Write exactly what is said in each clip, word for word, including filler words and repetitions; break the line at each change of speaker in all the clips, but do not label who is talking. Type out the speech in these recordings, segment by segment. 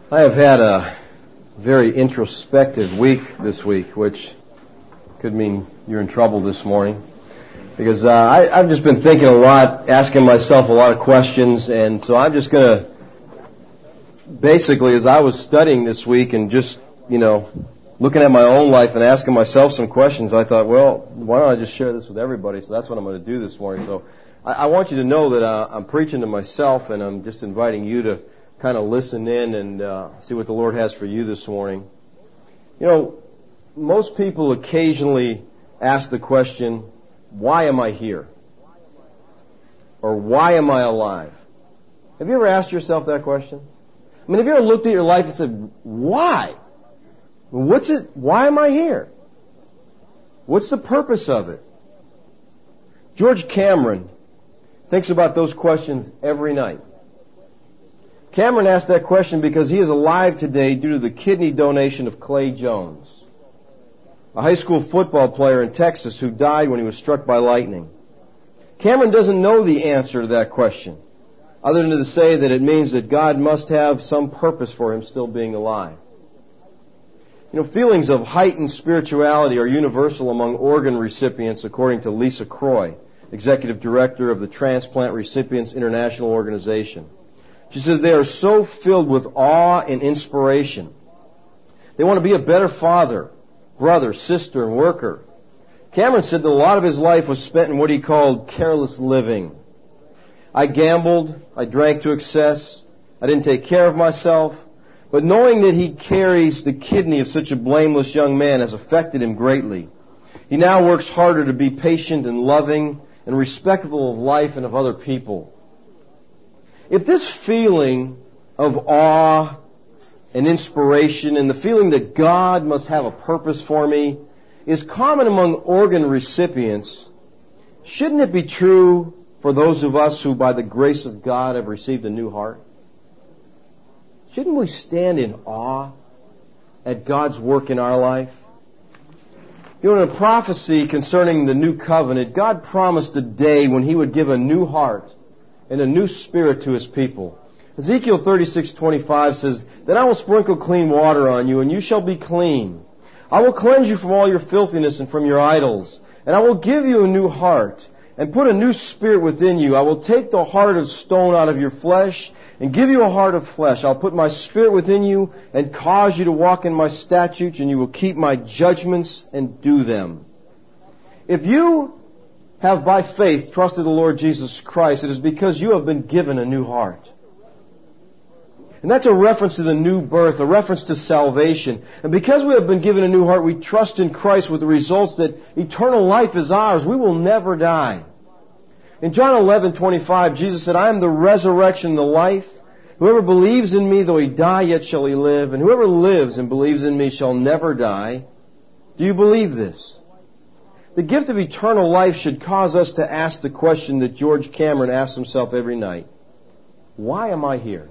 I have had a very introspective week this week, which could mean you're in trouble this morning. Because uh, I, I've just been thinking a lot, asking myself a lot of questions, and so I'm just going to, basically, as I was studying this week and just, you know, looking at my own life and asking myself some questions, I thought, well, why don't I just share this with everybody? So that's what I'm going to do this morning. So I, I want you to know that uh, I'm preaching to myself, and I'm just inviting you to kind of listen in and uh, see what the Lord has for you this morning. You know, most people occasionally ask the question, why am I here? Or why am I alive? Have you ever asked yourself that question? I mean, have you ever looked at your life and said, why? What's it? Why am I here? What's the purpose of it? George Cameron thinks about those questions every night. Cameron asked that question because he is alive today due to the kidney donation of Clay Jones, a high school football player in Texas who died when he was struck by lightning. Cameron doesn't know the answer to that question, other than to say that it means that God must have some purpose for him still being alive. You know, feelings of heightened spirituality are universal among organ recipients, according to Lisa Croy, Executive Director of the Transplant Recipients International Organization. She says they are so filled with awe and inspiration. They want to be a better father, brother, sister, and worker. Cameron said that a lot of his life was spent in what he called careless living. I gambled, I drank to excess, I didn't take care of myself, but knowing that he carries the kidney of such a blameless young man has affected him greatly. He now works harder to be patient and loving and respectful of life and of other people. If this feeling of awe and inspiration and the feeling that God must have a purpose for me is common among organ recipients, shouldn't it be true for those of us who by the grace of God have received a new heart? Shouldn't we stand in awe at God's work in our life? You know, in a prophecy concerning the new covenant, God promised a day when He would give a new heart and a new spirit to His people. Ezekiel thirty-six twenty-five says, "Then I will sprinkle clean water on you, and you shall be clean. I will cleanse you from all your filthiness and from your idols, and I will give you a new heart, and put a new spirit within you. I will take the heart of stone out of your flesh, and give you a heart of flesh. I'll put my spirit within you, and cause you to walk in my statutes, and you will keep my judgments and do them." If you have by faith trusted the Lord Jesus Christ, it is because you have been given a new heart. And that's a reference to the new birth, a reference to salvation. And because we have been given a new heart, we trust in Christ with the results that eternal life is ours. We will never die. In John eleven twenty-five, Jesus said, "I am the resurrection and the life. Whoever believes in me, though he die, yet shall he live. And whoever lives and believes in me shall never die." Do you believe this? The gift of eternal life should cause us to ask the question that George Cameron asks himself every night. Why am I here?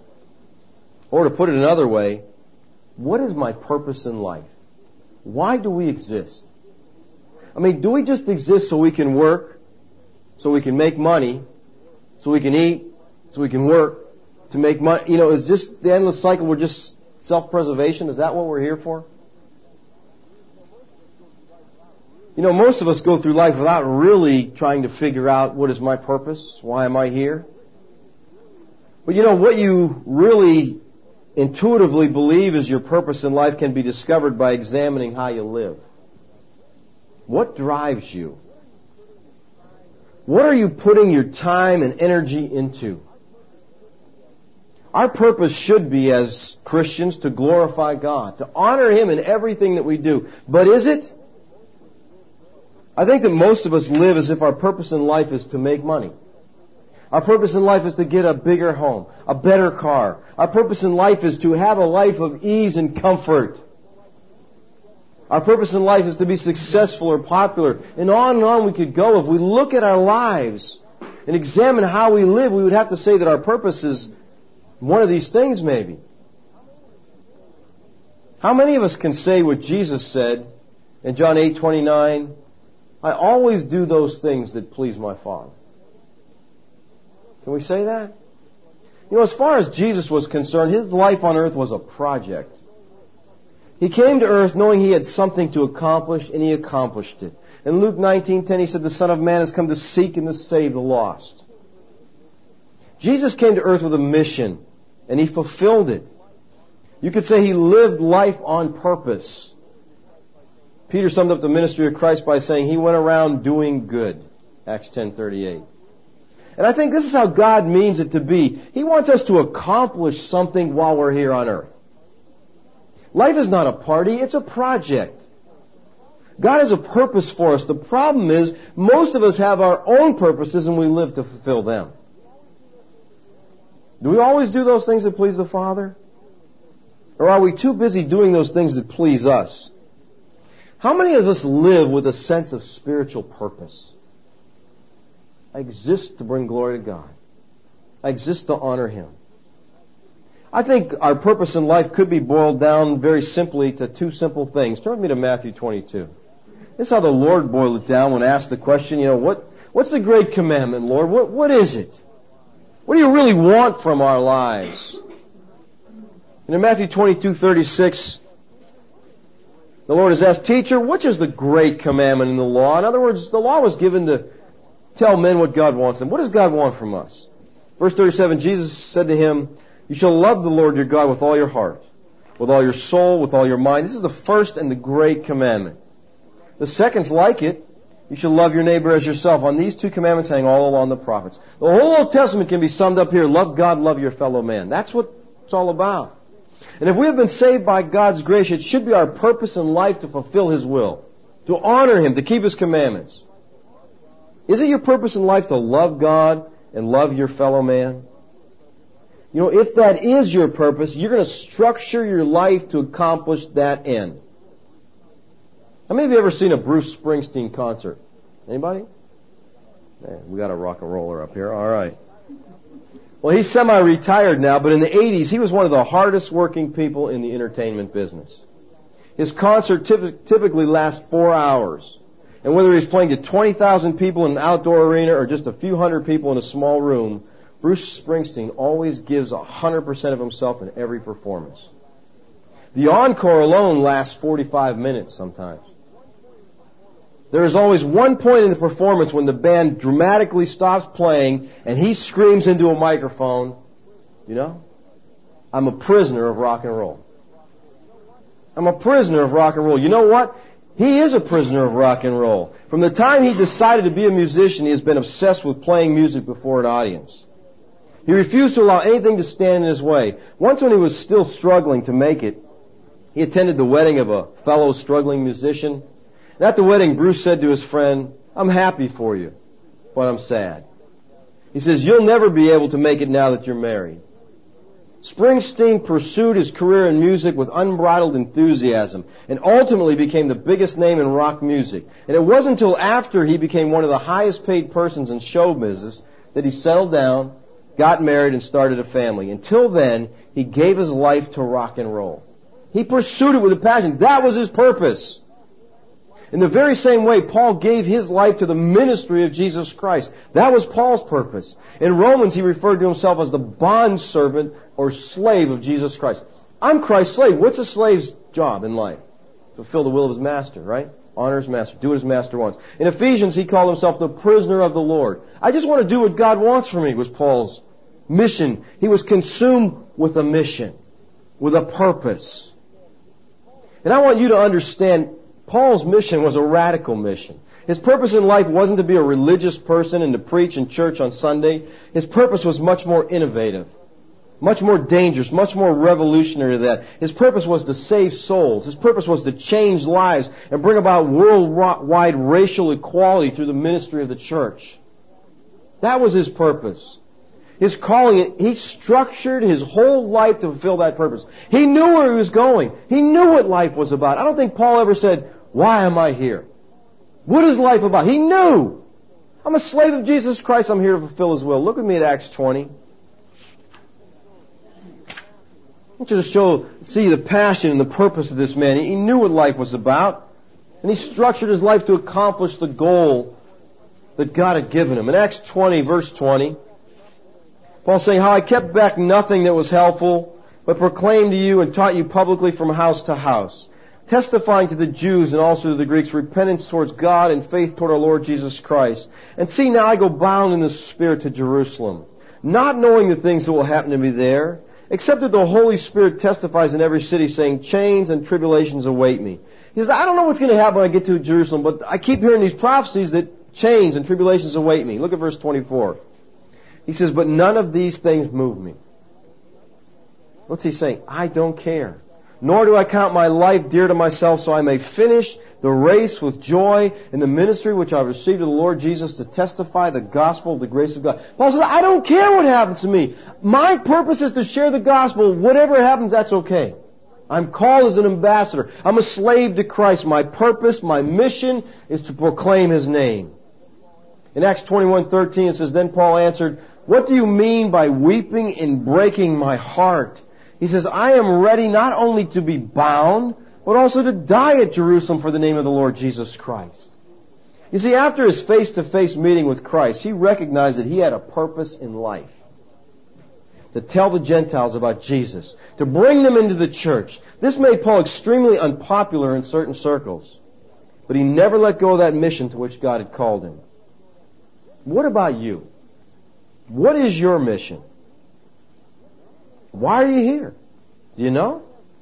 Or to put it another way, what is my purpose in life? Why do we exist? I mean, do we just exist so we can work, so we can make money, so we can eat, so we can work, to make money? You know, is this the endless cycle? We're just self-preservation? Is that what we're here for? You know, most of us go through life without really trying to figure out, what is my purpose? Why am I here? But you know, what you really intuitively believe is your purpose in life can be discovered by examining how you live. What drives you? What are you putting your time and energy into? Our purpose should be, as Christians, to glorify God, to honor Him in everything that we do. But is it? I think that most of us live as if our purpose in life is to make money. Our purpose in life is to get a bigger home, a better car. Our purpose in life is to have a life of ease and comfort. Our purpose in life is to be successful or popular. And on and on we could go. If we look at our lives and examine how we live, we would have to say that our purpose is one of these things maybe. How many of us can say what Jesus said in John eight twenty-nine, "I always do those things that please my Father"? Can we say that? You know, as far as Jesus was concerned, his life on earth was a project. He came to earth knowing he had something to accomplish, and he accomplished it. In Luke nineteen ten, he said, the Son of Man has come to seek and to save the lost. Jesus came to earth with a mission, and he fulfilled it. You could say he lived life on purpose. Peter summed up the ministry of Christ by saying he went around doing good. Acts ten thirty-eight. And I think this is how God means it to be. He wants us to accomplish something while we're here on earth. Life is not a party, it's a project. God has a purpose for us. The problem is, most of us have our own purposes and we live to fulfill them. Do we always do those things that please the Father? Or are we too busy doing those things that please us? How many of us live with a sense of spiritual purpose? I exist to bring glory to God. I exist to honor Him. I think our purpose in life could be boiled down very simply to two simple things. Turn with me to Matthew twenty-two. This is how the Lord boiled it down when asked the question, you know, what, what's the great commandment, Lord? What, what is it? What do you really want from our lives? And in Matthew twenty-two thirty-six, the Lord is asked, Teacher, which is the great commandment in the law? In other words, the law was given to tell men what God wants them. What does God want from us? Verse thirty-seven, Jesus said to him, You shall love the Lord your God with all your heart, with all your soul, with all your mind. This is the first and the great commandment. The second's like it. You shall love your neighbor as yourself. On these two commandments hang all along the prophets. The whole Old Testament can be summed up here. Love God, love your fellow man. That's what it's all about. And if we have been saved by God's grace, it should be our purpose in life to fulfill His will, to honor Him, to keep His commandments. Is it your purpose in life to love God and love your fellow man? You know, if that is your purpose, you're going to structure your life to accomplish that end. How many of you ever seen a Bruce Springsteen concert? Anybody? Man, we got a rock and roller up here. All right. Well, he's semi-retired now, but in the eighties, he was one of the hardest working people in the entertainment business. His concert typ- typically lasts four hours. And whether he's playing to twenty thousand people in an outdoor arena or just a few hundred people in a small room, Bruce Springsteen always gives one hundred percent of himself in every performance. The encore alone lasts forty-five minutes sometimes. There is always one point in the performance when the band dramatically stops playing and he screams into a microphone, you know, I'm a prisoner of rock and roll. I'm a prisoner of rock and roll. You know what? He is a prisoner of rock and roll. From the time he decided to be a musician, he has been obsessed with playing music before an audience. He refused to allow anything to stand in his way. Once when he was still struggling to make it, he attended the wedding of a fellow struggling musician. And at the wedding, Bruce said to his friend, I'm happy for you, but I'm sad. He says, you'll never be able to make it now that you're married. Springsteen pursued his career in music with unbridled enthusiasm and ultimately became the biggest name in rock music. And it wasn't until after he became one of the highest paid persons in show business that he settled down, got married, and started a family. Until then, he gave his life to rock and roll. He pursued it with a passion. That was his purpose. In the very same way, Paul gave his life to the ministry of Jesus Christ. That was Paul's purpose. In Romans, he referred to himself as the bondservant or slave of Jesus Christ. I'm Christ's slave. What's a slave's job in life? To fulfill the will of his master, right? Honor his master. Do what his master wants. In Ephesians, he called himself the prisoner of the Lord. I just want to do what God wants for me, was Paul's mission. He was consumed with a mission, with a purpose. And I want you to understand, Paul's mission was a radical mission. His purpose in life wasn't to be a religious person and to preach in church on Sunday. His purpose was much more innovative, much more dangerous, much more revolutionary than that. His purpose was to save souls. His purpose was to change lives and bring about worldwide racial equality through the ministry of the church. That was his purpose. His calling, he structured his whole life to fulfill that purpose. He knew where he was going. He knew what life was about. I don't think Paul ever said, why am I here? What is life about? He knew. I'm a slave of Jesus Christ. I'm here to fulfill His will. Look with me at Acts twenty. I want you to show, see the passion and the purpose of this man. He knew what life was about. And he structured his life to accomplish the goal that God had given him. In Acts twenty, verse twenty, Paul saying, how I kept back nothing that was helpful, but proclaimed to you and taught you publicly from house to house, testifying to the Jews and also to the Greeks repentance towards God and faith toward our Lord Jesus Christ. And see, now I go bound in the Spirit to Jerusalem, not knowing the things that will happen to me there, except that the Holy Spirit testifies in every city, saying, chains and tribulations await me. He says, I don't know what's going to happen when I get to Jerusalem, but I keep hearing these prophecies that chains and tribulations await me. Look at verse twenty-four. He says, but none of these things move me. What's he saying? I don't care. Nor do I count my life dear to myself, so I may finish the race with joy in the ministry which I have received of the Lord Jesus to testify the gospel of the grace of God. Paul says, I don't care what happens to me. My purpose is to share the gospel. Whatever happens, that's okay. I'm called as an ambassador. I'm a slave to Christ. My purpose, my mission is to proclaim His name. In Acts twenty-one thirteen it says, then Paul answered, what do you mean by weeping and breaking my heart? He says, I am ready not only to be bound, but also to die at Jerusalem for the name of the Lord Jesus Christ. You see, after his face-to-face meeting with Christ, he recognized that he had a purpose in life. To tell the Gentiles about Jesus, to bring them into the church. This made Paul extremely unpopular in certain circles. But he never let go of that mission to which God had called him. What about you? What is your mission? Why are you here? Do you know?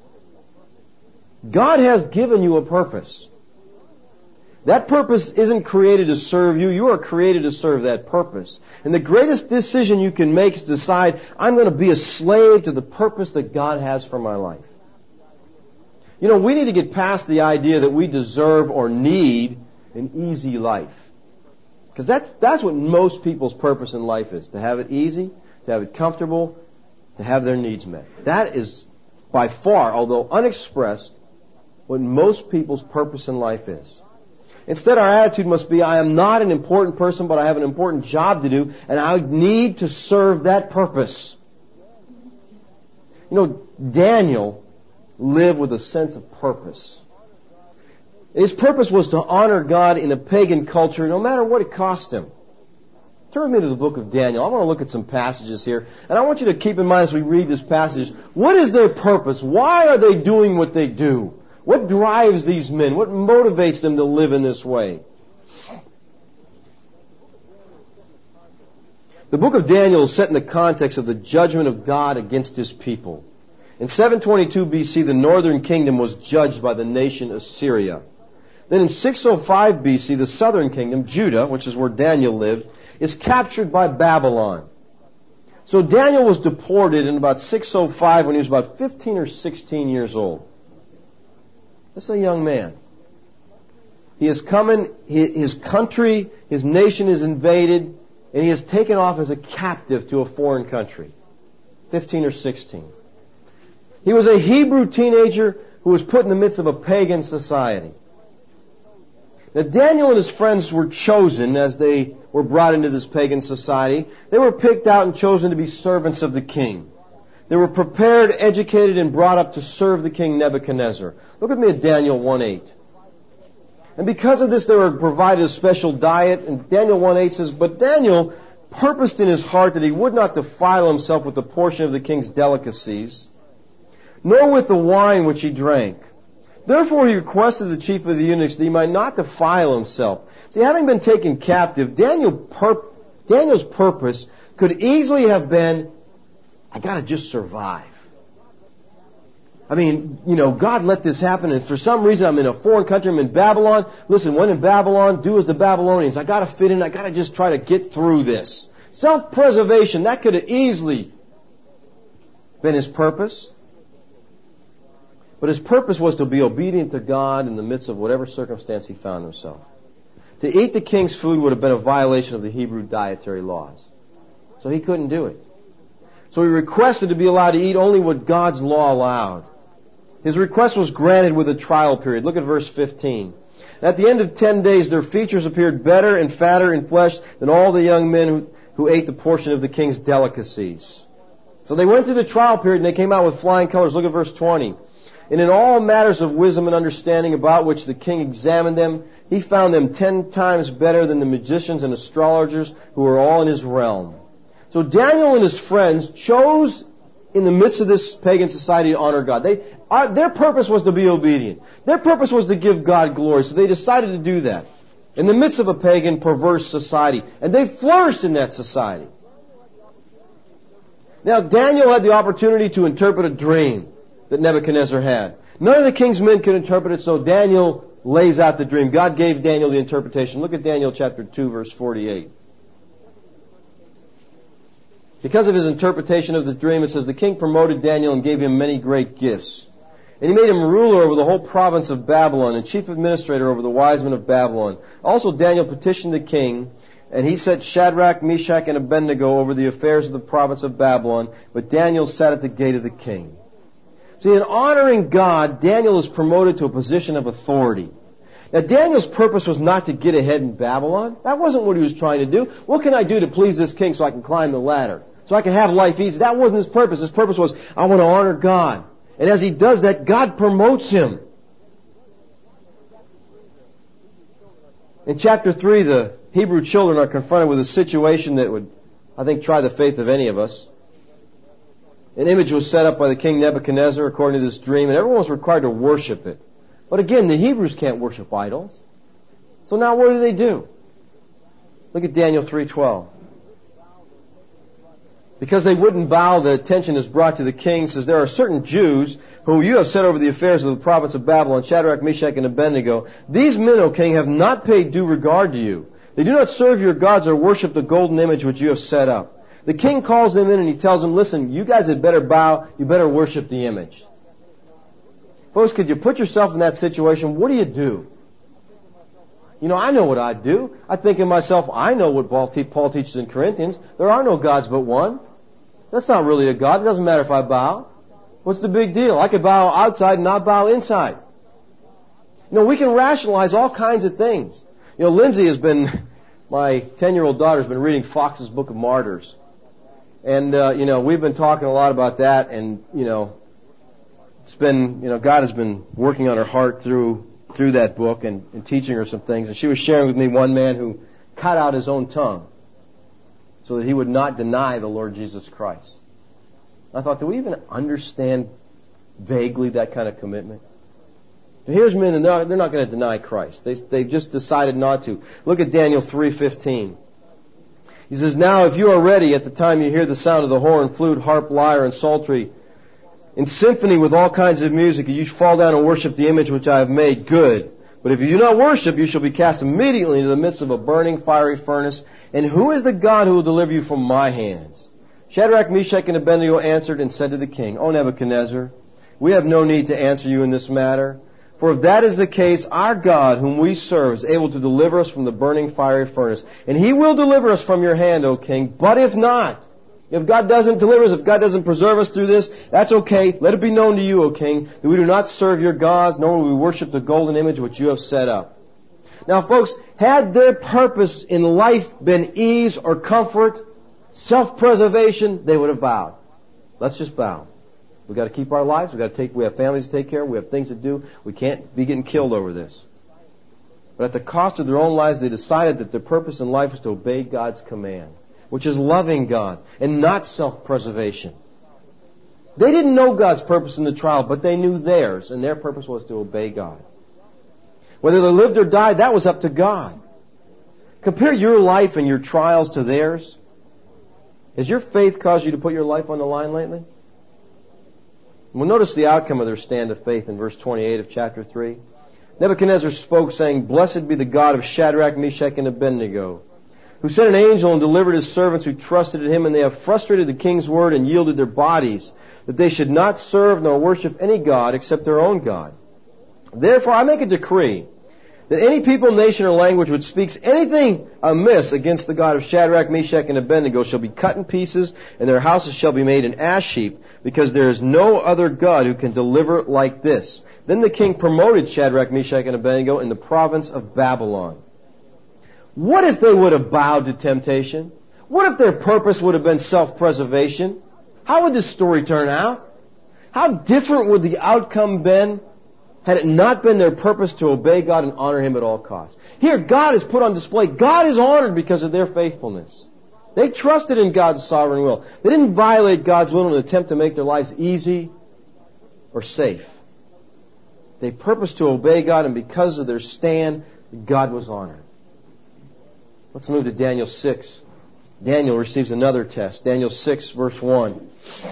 God has given you a purpose. That purpose isn't created to serve you. You are created to serve that purpose. And the greatest decision you can make is to decide, I'm going to be a slave to the purpose that God has for my life. You know, we need to get past the idea that we deserve or need an easy life. Because that's, that's what most people's purpose in life is. To have it easy, to have it comfortable, to have their needs met. That is by far, although unexpressed, what most people's purpose in life is. Instead, our attitude must be, I am not an important person, but I have an important job to do, and I need to serve that purpose. You know, Daniel lived with a sense of purpose. His purpose was to honor God in a pagan culture, no matter what it cost him. Turn with me to the book of Daniel. I want to look at some passages here, and I want you to keep in mind as we read this passage, what is their purpose? Why are they doing what they do? What drives these men? What motivates them to live in this way? The book of Daniel is set in the context of the judgment of God against His people. In seven twenty-two B C, the northern kingdom was judged by the nation Assyria. Then in six oh five B C, the southern kingdom, Judah, which is where Daniel lived, is captured by Babylon. So Daniel was deported in about six oh five when he was about fifteen or sixteen years old. That's a young man. He is coming, his country, his nation is invaded, and he is taken off as a captive to a foreign country. fifteen or sixteen. He was a Hebrew teenager who was put in the midst of a pagan society. Now, Daniel and his friends were chosen as they were brought into this pagan society. They were picked out and chosen to be servants of the king. They were prepared, educated, and brought up to serve the king Nebuchadnezzar. Look at me at Daniel one eight. And because of this, they were provided a special diet. And Daniel one eight says, but Daniel purposed in his heart that he would not defile himself with the portion of the king's delicacies, nor with the wine which he drank. Therefore he requested the chief of the eunuchs that he might not defile himself. See, having been taken captive, Daniel pur- Daniel's purpose could easily have been, I got to just survive. I mean, you know, God let this happen, and for some reason I'm in a foreign country, I'm in Babylon. Listen, when in Babylon, do as the Babylonians. I got to fit in, I got to just try to get through this. Self-preservation, that could have easily been his purpose. But his purpose was to be obedient to God in the midst of whatever circumstance he found himself. To eat the king's food would have been a violation of the Hebrew dietary laws. So he couldn't do it. So he requested to be allowed to eat only what God's law allowed. His request was granted with a trial period. Look at verse fifteen. At the end of ten days, their features appeared better and fatter in flesh than all the young men who, who ate the portion of the king's delicacies. So they went through the trial period and they came out with flying colors. Look at verse twenty. And in all matters of wisdom and understanding about which the king examined them, he found them ten times better than the magicians and astrologers who were all in his realm. So Daniel and his friends chose in the midst of this pagan society to honor God. They, our, their purpose was to be obedient. Their purpose was to give God glory. So they decided to do that in the midst of a pagan, perverse society. And they flourished in that society. Now, Daniel had the opportunity to interpret a dream that Nebuchadnezzar had. None of the king's men could interpret it, so Daniel lays out the dream. God gave Daniel the interpretation. Look at Daniel chapter two, verse forty-eight. Because of his interpretation of the dream, it says, the king promoted Daniel and gave him many great gifts. And he made him ruler over the whole province of Babylon and chief administrator over the wise men of Babylon. Also Daniel petitioned the king, and he set Shadrach, Meshach, and Abednego over the affairs of the province of Babylon, but Daniel sat at the gate of the king. See, in honoring God, Daniel is promoted to a position of authority. Now, Daniel's purpose was not to get ahead in Babylon. That wasn't what he was trying to do. What can I do to please this king so I can climb the ladder? So I can have life easy? That wasn't his purpose. His purpose was, I want to honor God. And as he does that, God promotes him. In chapter three, the Hebrew children are confronted with a situation that would, I think, try the faith of any of us. An image was set up by the king Nebuchadnezzar according to this dream, and everyone was required to worship it. But again, the Hebrews can't worship idols. So now what do they do? Look at Daniel three twelve. Because they wouldn't bow, the attention is brought to the king. It says, there are certain Jews who you have set over the affairs of the province of Babylon, Shadrach, Meshach, and Abednego. These men, O king, have not paid due regard to you. They do not serve your gods or worship the golden image which you have set up. The king calls them in and he tells them, listen, you guys had better bow, you better worship the image. Folks, could you put yourself in that situation? What do you do? You know, I know what I'd do. I think in myself, I know what Paul, te- Paul teaches in Corinthians. There are no gods but one. That's not really a God. It doesn't matter if I bow. What's the big deal? I could bow outside and not bow inside. You know, we can rationalize all kinds of things. You know, Lindsay has been, my ten-year-old daughter has been reading Fox's Book of Martyrs. And, uh, you know, we've been talking a lot about that, and, you know, it's been, you know, God has been working on her heart through through that book and, and teaching her some things. And she was sharing with me one man who cut out his own tongue so that he would not deny the Lord Jesus Christ. I thought, do we even understand vaguely that kind of commitment? But here's men, and they're, they're not going to deny Christ. They, they've just decided not to. Look at Daniel three fifteen. He says, now if you are ready at the time you hear the sound of the horn, flute, harp, lyre, and psaltery, in symphony with all kinds of music, and you fall down and worship the image which I have made, good. But if you do not worship, you shall be cast immediately into the midst of a burning fiery furnace. And who is the God who will deliver you from my hands? Shadrach, Meshach, and Abednego answered and said to the king, O Nebuchadnezzar, we have no need to answer you in this matter. For if that is the case, our God, whom we serve, is able to deliver us from the burning fiery furnace. And he will deliver us from your hand, O king. But if not, if God doesn't deliver us, if God doesn't preserve us through this, that's okay. Let it be known to you, O king, that we do not serve your gods, nor will we worship the golden image which you have set up. Now, folks, had their purpose in life been ease or comfort, self-preservation, they would have bowed. Let's just bow. We've got to keep our lives. We've got to take, we have families to take care of. We have things to do. We can't be getting killed over this. But at the cost of their own lives, they decided that their purpose in life was to obey God's command, which is loving God and not self-preservation. They didn't know God's purpose in the trial, but they knew theirs, and their purpose was to obey God. Whether they lived or died, that was up to God. Compare your life and your trials to theirs. Has your faith caused you to put your life on the line lately? Well, notice the outcome of their stand of faith in verse twenty-eight of chapter three. Nebuchadnezzar spoke, saying, Blessed be the God of Shadrach, Meshach, and Abednego, who sent an angel and delivered his servants who trusted in him, and they have frustrated the king's word and yielded their bodies, that they should not serve nor worship any god except their own God. Therefore I make a decree that any people, nation, or language which speaks anything amiss against the God of Shadrach, Meshach, and Abednego shall be cut in pieces, and their houses shall be made an ash heap, because there is no other God who can deliver like this. Then the king promoted Shadrach, Meshach, and Abednego in the province of Babylon. What if they would have bowed to temptation? What if their purpose would have been self-preservation? How would this story turn out? How different would the outcome been had it not been their purpose to obey God and honor Him at all costs? Here, God is put on display. God is honored because of their faithfulness. They trusted in God's sovereign will. They didn't violate God's will in an attempt to make their lives easy or safe. They purposed to obey God, and because of their stand, God was honored. Let's move to Daniel six. Daniel receives another test. Daniel six, verse one.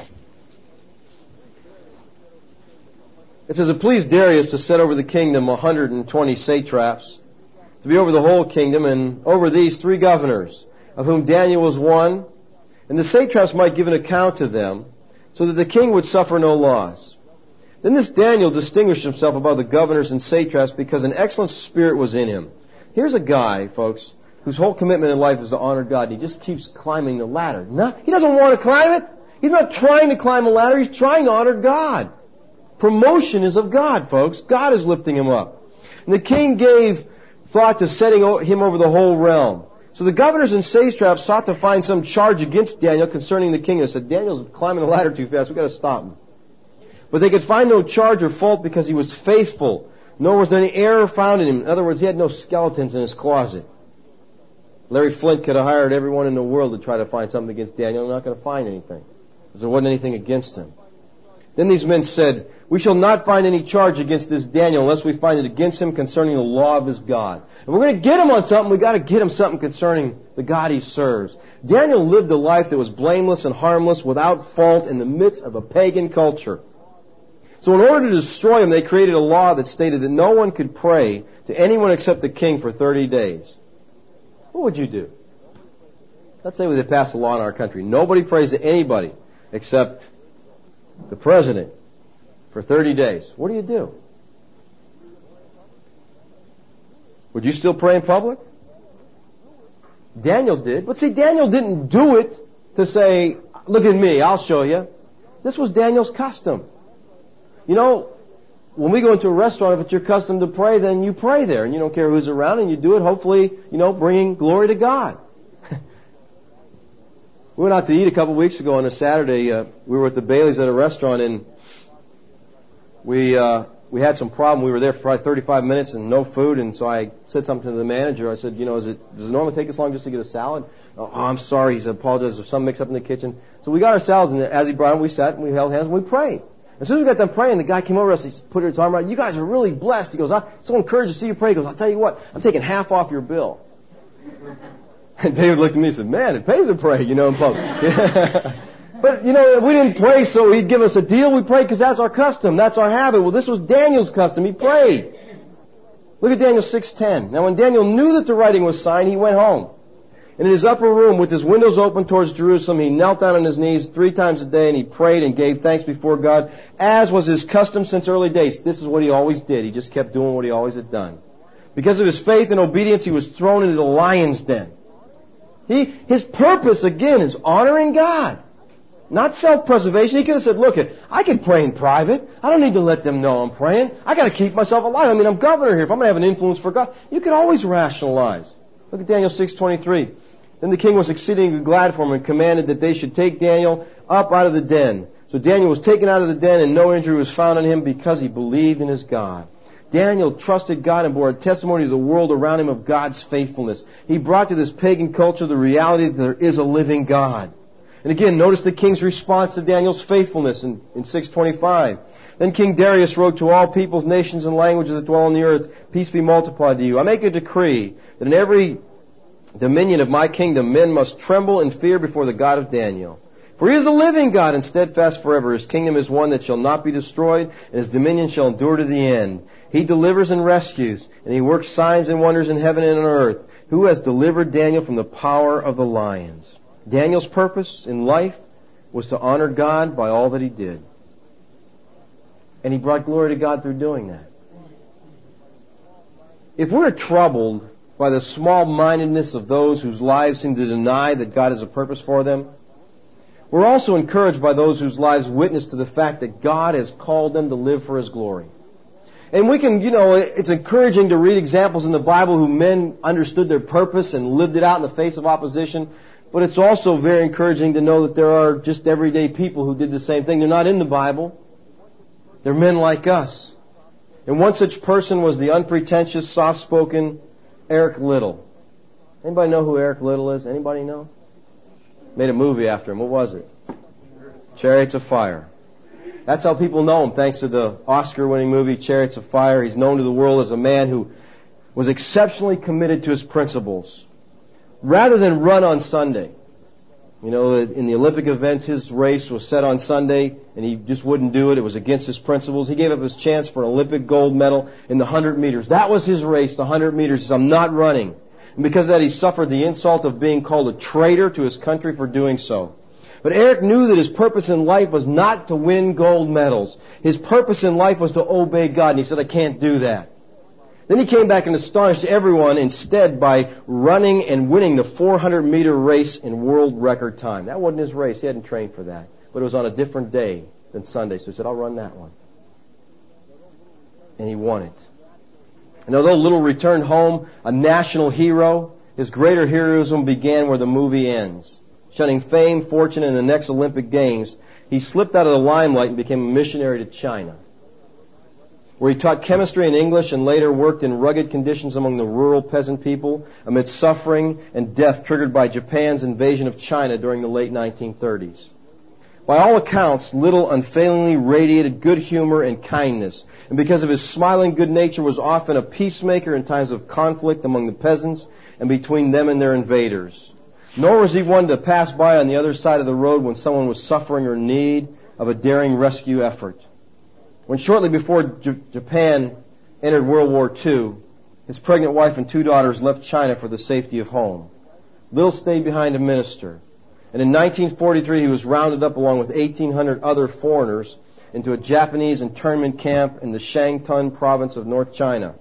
It says, "It pleased Darius to set over the kingdom one hundred twenty satraps, to be over the whole kingdom, and over these three governors, of whom Daniel was one, and the satraps might give an account to them, so that the king would suffer no loss. Then this Daniel distinguished himself above the governors and satraps because an excellent spirit was in him." Here's a guy, folks, whose whole commitment in life is to honor God, and he just keeps climbing the ladder. No, he doesn't want to climb it. He's not trying to climb a ladder. He's trying to honor God. Promotion is of God, folks. God is lifting him up. And the king gave thought to setting him over the whole realm. So the governors and satraps sought to find some charge against Daniel concerning the king. They said, "Daniel's climbing the ladder too fast. We've got to stop him." But they could find no charge or fault because he was faithful, nor was there any error found in him. In other words, he had no skeletons in his closet. Larry Flint could have hired everyone in the world to try to find something against Daniel. They're not going to find anything, because there wasn't anything against him. Then these men said, "We shall not find any charge against this Daniel unless we find it against him concerning the law of his God." If we're going to get him on something, we've got to get him something concerning the God he serves. Daniel lived a life that was blameless and harmless, without fault, in the midst of a pagan culture. So in order to destroy him, they created a law that stated that no one could pray to anyone except the king for thirty days. What would you do? Let's say they passed a law in our country. Nobody prays to anybody except the president for thirty days. What do you do? Would you still pray in public? Daniel did. But see, Daniel didn't do it to say, "Look at me, I'll show you." This was Daniel's custom. You know, when we go into a restaurant, if it's your custom to pray, then you pray there, and you don't care who's around, and you do it, hopefully, you know, bringing glory to God. We went out to eat a couple weeks ago on a Saturday. Uh, we were at the Bailey's at a restaurant, and we uh, we had some problem. We were there for probably thirty-five minutes and no food, and so I said something to the manager. I said, "You know, is it does it normally take this long just to get a salad?" "Oh, I'm sorry." He said, "Apologize if something mixed up in the kitchen." So we got our salads, and as he brought them, we sat and we held hands and we prayed. As soon as we got done praying, the guy came over to us. He put his arm around. "You guys are really blessed." He goes, "I'm so encouraged to see you pray." He goes, "I'll tell you what, I'm taking half off your bill." And David looked at me and said, "Man, it pays to pray, you know, in public." But, you know, we didn't pray so he'd give us a deal. We prayed because that's our custom. That's our habit. Well, this was Daniel's custom. He prayed. Look at Daniel six ten. "Now when Daniel knew that the writing was signed, he went home. And in his upper room, with his windows open towards Jerusalem, he knelt down on his knees three times a day, and he prayed and gave thanks before God, as was his custom since early days." This is what he always did. He just kept doing what he always had done. "Because of his faith and obedience, he was thrown into the lion's den." He, his purpose, again, is honoring God, not self-preservation. He could have said, "Look, I can pray in private. I don't need to let them know I'm praying. I got to keep myself alive. I mean, I'm governor here. If I'm going to have an influence for God," you could always rationalize. Look at Daniel six twenty-three. "Then the king was exceedingly glad for him and commanded that they should take Daniel up out of the den. So Daniel was taken out of the den, and no injury was found on him because he believed in his God." Daniel trusted God and bore a testimony to the world around him of God's faithfulness. He brought to this pagan culture the reality that there is a living God. And again, notice the king's response to Daniel's faithfulness in, in six twenty-five. "Then King Darius wrote to all peoples, nations, and languages that dwell on the earth, peace be multiplied to you. I make a decree that in every dominion of my kingdom men must tremble and fear before the God of Daniel. For he is the living God and steadfast forever. His kingdom is one that shall not be destroyed, and his dominion shall endure to the end. He delivers and rescues, and he works signs and wonders in heaven and on earth. Who has delivered Daniel from the power of the lions?" Daniel's purpose in life was to honor God by all that he did. And he brought glory to God through doing that. If we're troubled by the small-mindedness of those whose lives seem to deny that God has a purpose for them, we're also encouraged by those whose lives witness to the fact that God has called them to live for his glory. And we can, you know, it's encouraging to read examples in the Bible who men understood their purpose and lived it out in the face of opposition. But it's also very encouraging to know that there are just everyday people who did the same thing. They're not in the Bible. They're men like us. And one such person was the unpretentious, soft-spoken Eric Liddell. Anybody know who Eric Liddell is? Anybody know? made a movie after him. What was it? Chariots of Fire. That's how people know him, thanks to the Oscar-winning movie Chariots of Fire. He's known to the world as a man who was exceptionally committed to his principles. Rather than run on Sunday, you know, in the Olympic events, his race was set on Sunday, and he just wouldn't do it. It was against his principles. He gave up his chance for an Olympic gold medal in the one hundred meters. That was his race, the one hundred meters. He said, I'm not running. And because of that, he suffered the insult of being called a traitor to his country for doing so. But Eric knew that his purpose in life was not to win gold medals. His purpose in life was to obey God, and he said, I can't do that. Then he came back and astonished everyone instead by running and winning the four hundred meter race in world record time. That wasn't his race. He hadn't trained for that. But it was on a different day than Sunday. So he said, I'll run that one. And he won it. And although Little returned home a national hero, his greater heroism began where the movie ends. Shunning fame, fortune, and the next Olympic Games, he slipped out of the limelight and became a missionary to China, where he taught chemistry and English and later worked in rugged conditions among the rural peasant people amid suffering and death triggered by Japan's invasion of China during the late nineteen thirties. By all accounts, Little unfailingly radiated good humor and kindness, and because of his smiling good nature was often a peacemaker in times of conflict among the peasants and between them and their invaders. Nor was he one to pass by on the other side of the road when someone was suffering or in need of a daring rescue effort. When shortly before J- Japan entered World War Two, his pregnant wife and two daughters left China for the safety of home. Little stayed behind to minister. And in nineteen forty-three, he was rounded up along with eighteen hundred other foreigners into a Japanese internment camp in the Shantung province of North China.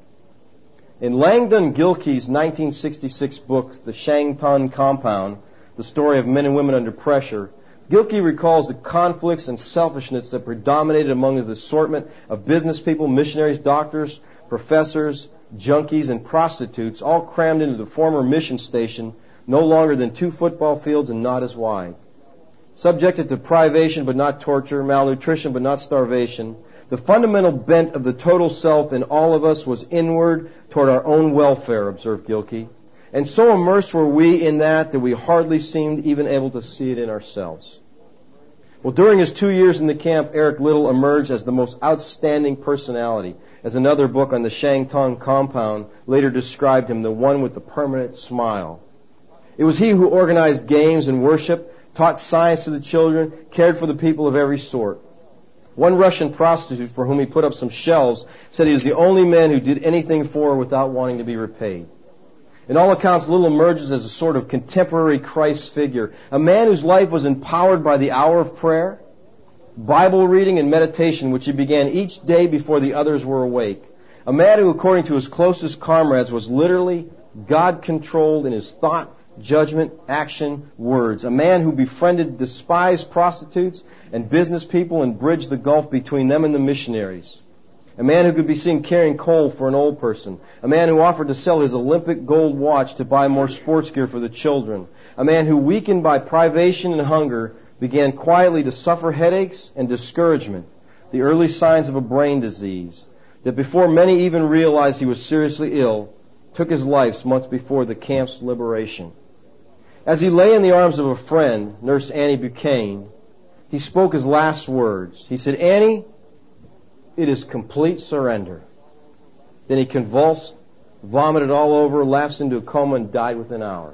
In Langdon Gilkey's nineteen sixty-six book, The Shantung Compound, the story of men and women under pressure, Gilkey recalls the conflicts and selfishness that predominated among the assortment of business people, missionaries, doctors, professors, junkies, and prostitutes, all crammed into the former mission station, no longer than two football fields and not as wide. Subjected to privation but not torture, malnutrition but not starvation, the fundamental bent of the total self in all of us was inward toward our own welfare, observed Gilkey. And so immersed were we in that that we hardly seemed even able to see it in ourselves. Well, during his two years in the camp, Eric Little emerged as the most outstanding personality. As another book on the Shantung Compound later described him, the one with the permanent smile. It was he who organized games and worship, taught science to the children, cared for the people of every sort. One Russian prostitute for whom he put up some shelves said he was the only man who did anything for her without wanting to be repaid. In all accounts, Little emerges as a sort of contemporary Christ figure, a man whose life was empowered by the hour of prayer, Bible reading, and meditation, which he began each day before the others were awake. A man who, according to his closest comrades, was literally God-controlled in his thought, judgment, action, words. A man who befriended despised prostitutes and business people and bridged the gulf between them and the missionaries. A man who could be seen carrying coal for an old person. A man who offered to sell his Olympic gold watch to buy more sports gear for the children. A man who, weakened by privation and hunger, began quietly to suffer headaches and discouragement, the early signs of a brain disease, that before many even realized he was seriously ill, took his life months before the camp's liberation. As he lay in the arms of a friend, Nurse Annie Buchanan, he spoke his last words. He said, "Annie, it is complete surrender." Then he convulsed, vomited all over, lapsed into a coma, and died within hours.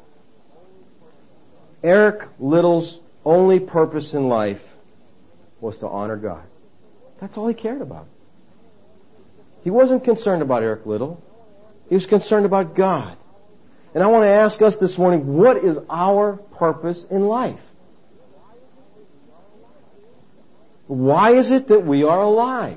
Eric Little's only purpose in life was to honor God. That's all he cared about. He wasn't concerned about Eric Little. He was concerned about God. And I want to ask us this morning, what is our purpose in life? Why is it that we are alive?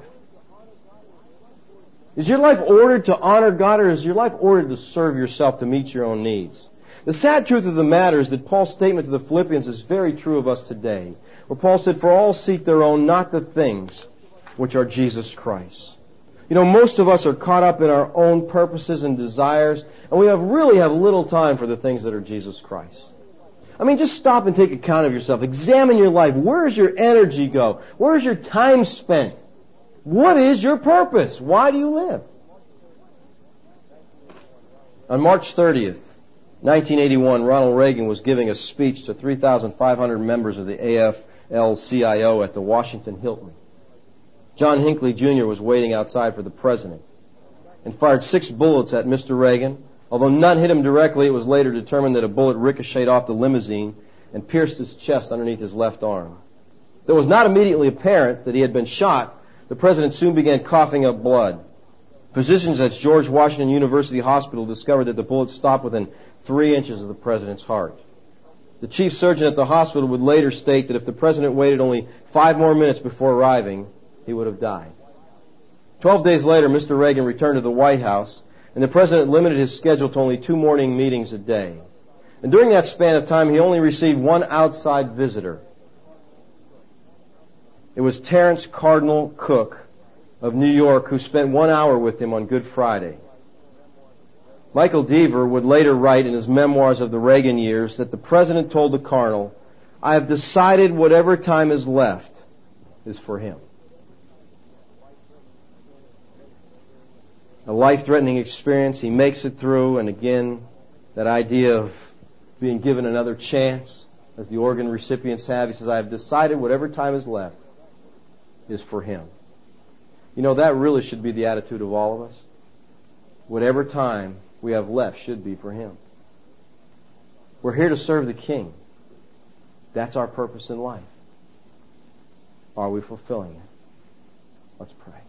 Is your life ordered to honor God, or is your life ordered to serve yourself to meet your own needs? The sad truth of the matter is that Paul's statement to the Philippians is very true of us today, where Paul said, "For all seek their own, not the things which are Jesus Christ." You know, most of us are caught up in our own purposes and desires, and we have really have little time for the things that are Jesus Christ. I mean, just stop and take account of yourself. Examine your life. Where does your energy go? Where is your time spent? What is your purpose? Why do you live? On March thirtieth, nineteen eighty-one, Ronald Reagan was giving a speech to three thousand five hundred members of the A F L C I O at the Washington Hilton. John Hinckley Junior was waiting outside for the president and fired six bullets at Mister Reagan. Although none hit him directly, it was later determined that a bullet ricocheted off the limousine and pierced his chest underneath his left arm. Though it was not immediately apparent that he had been shot, the president soon began coughing up blood. Physicians at George Washington University Hospital discovered that the bullet stopped within three inches of the president's heart. The chief surgeon at the hospital would later state that if the president waited only five more minutes before arriving, he would have died. Twelve days later, Mister Reagan returned to the White House, and the president limited his schedule to only two morning meetings a day. And during that span of time, he only received one outside visitor. It was Terence Cardinal Cook of New York, who spent one hour with him on Good Friday. Michael Deaver would later write in his memoirs of the Reagan years that the president told the Cardinal, "I have decided whatever time is left is for him." A life-threatening experience, he makes it through, and again, that idea of being given another chance, as the organ recipients have, he says, "I have decided whatever time is left is for him." You know, that really should be the attitude of all of us. Whatever time we have left should be for him. We're here to serve the King. That's our purpose in life. Are we fulfilling it? Let's pray.